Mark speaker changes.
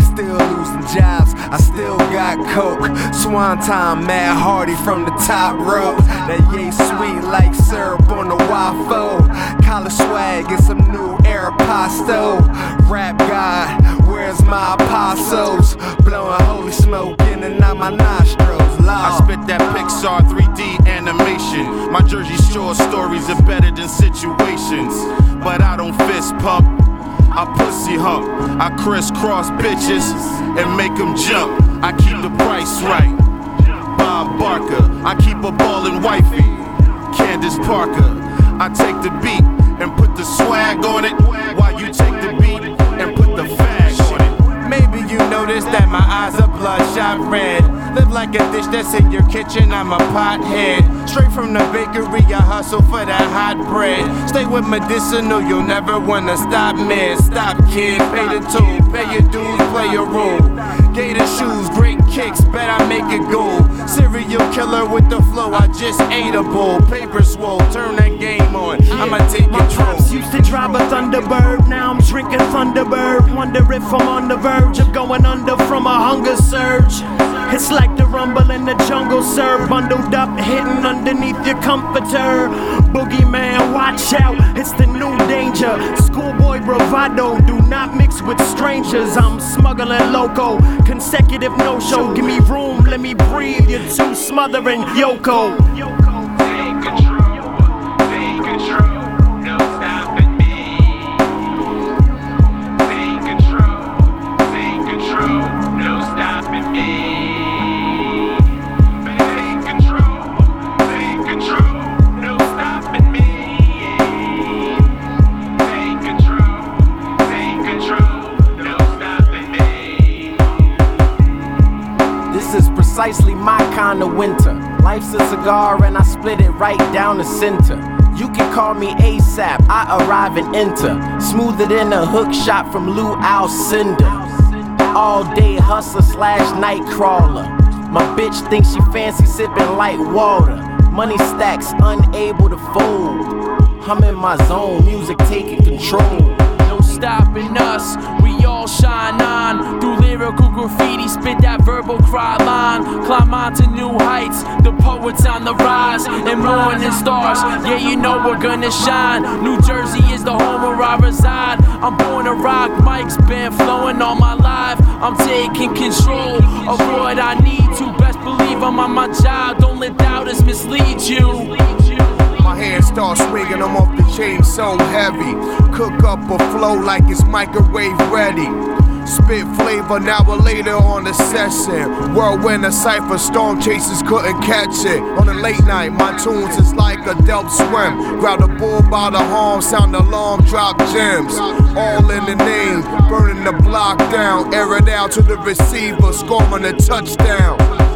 Speaker 1: still losing jobs, I still got coke. Swan time, Mad Hardy from the top rope. That yay sweet like syrup on the waffle. Collar swag and some new Aeropostale. Rap God, where's my apostles? Blowing holy smoke in and out my nostrils.
Speaker 2: I spit that Pixar 3D animation. My Jersey Shore stories are better than situations. But I don't fist pump, I pussy hump. I crisscross bitches and make them jump. I keep the price right. Bob Barker, I keep a ballin' wifey. Candace Parker, I take the beat and put the swag on it, while you take the beat and put the fag on it.
Speaker 1: Maybe you noticed that my eyes are bloodshot red. Live like a dish that's in your kitchen, I'm a pothead. Straight from the bakery, I hustle for that hot bread. Stay with medicinal, you'll never wanna stop, man. Stop, kid, pay the toll, pay your dues, play your role. Gator shoes, great kicks, bet I make it gold. Serial killer with the flow, I just ate a bowl. Paper swole, turn that game on, I'ma take
Speaker 3: My
Speaker 1: control.
Speaker 3: pops used to drive a Thunderbird, now I'm drinking Thunderbird. Wonder if I'm on the verge of going under from a hunger surge. It's like the rumble in the jungle, sir. Bundled up, hidden underneath your comforter. Boogeyman, watch out, it's the new danger. Schoolboy bravado, do not mix with strangers. I'm smuggling loco, consecutive no-show. Give me room, let me breathe, you're too smothering, Yoko.
Speaker 4: Take control, no stopping me. Take control, no stopping me.
Speaker 5: This is precisely my kind of winter. Life's a cigar and I split it right down the center. You can call me ASAP, I arrive and enter. Smoother than a hook shot from Lou Alcindor. All day hustler / night crawler. My bitch thinks she fancy sipping light water. Money stacks unable to fold. I'm in my zone, music taking control.
Speaker 6: No stopping us, we all shine on. Through lyrical graffiti, spit that verbal cry line. Climb on to new heights, the poets on the rise. And morning stars, yeah you know we're gonna shine. New Jersey is the home where I reside. I'm born to rock, mics been flowing all my life. I'm taking control of what I need to. Best believe I'm on my job, don't let doubters mislead you.
Speaker 1: My hands start swinging, I'm off the chain so heavy. Cook up a flow like it's microwave ready. Spit flavor an hour later on the session. Whirlwind a cypher, storm chasers couldn't catch it. On a late night, my tunes is like a Delp swim. Grab the bull by the horn, sound the alarm, drop gems. All in the name, burning the block down. Air it out to the receiver, scoring a touchdown.